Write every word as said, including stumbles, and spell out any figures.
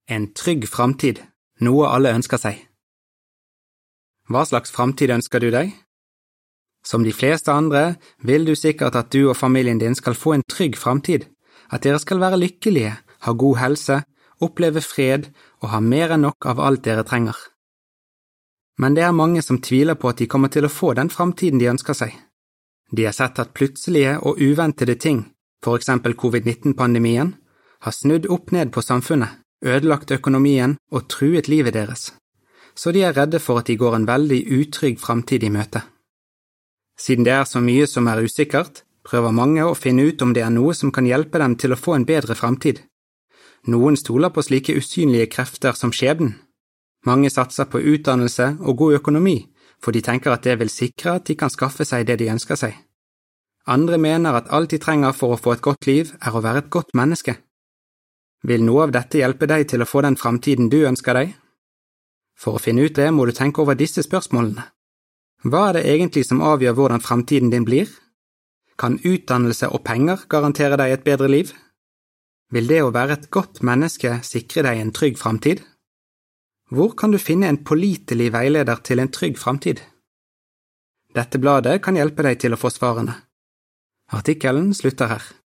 En trygg framtid, noe alle ønsker seg. Hva slags framtid ønsker du deg? Som de fleste andre vil du sikkert at du og familien din skal få en trygg framtid, at dere skal være lykkelige, ha god helse, oppleve fred og ha mer enn nok av alt dere trenger. Men det er mange som tviler på at de kommer til å få den framtiden de ønsker seg. De har sett at plutselige og uventede ting, for eksempel covid nitten-pandemien, har snudd opp ned på samfunnet, ødelagt økonomien og truet livet deres, så de er redde for at de går en veldig utrygg framtid i møte. Siden det er så mye som er usikkert, prøver mange å finne ut om det er noe som kan hjelpe dem til å få en bedre framtid. Noen stoler på slike usynlige krefter som skjebnen. Mange satser på utdannelse og god økonomi, for de tenker at det vil sikre at de kan skaffe seg det de ønsker seg. Andre mener at alt de trenger for å få et godt liv er å være et godt menneske. Vil noe av dette hjelpe deg til å få den framtiden du ønsker deg? For å finne ut det må du tenke over disse spørsmålene. Hva er det egentlig som avgjør hvordan framtiden din blir? Kan utdannelse og penger garantere deg et bedre liv? Vil det å være et godt menneske sikre deg en trygg framtid? Hvor kan du finne en pålitelig veileder til en trygg framtid? Dette bladet kan hjelpe deg til å få svarene. Artikkelen slutter her.